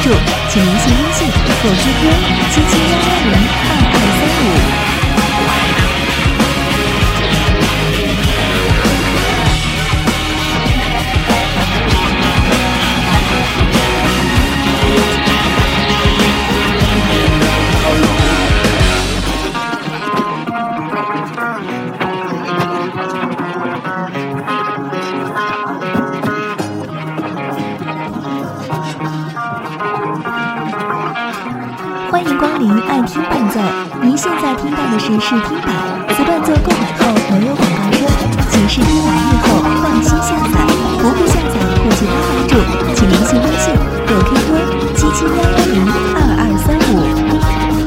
助，请联系微信或 QQ7711022235。欢迎光临爱听伴奏，您现在听到的是试听版，此伴奏购买后没有广告声，请试听完毕后放心下载，不会下载或其他帮助，请联系微信或 QQ7711022235。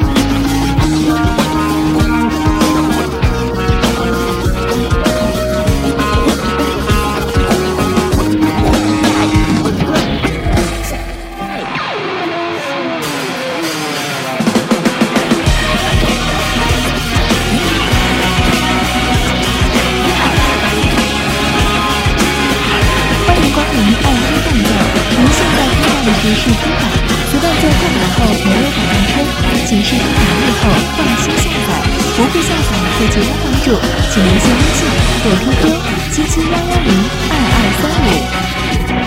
是试听版，此伴奏购买后没有广告声，请试听完毕后放心下载，不会下载或其他帮助，请联系微信或 QQ7711022235。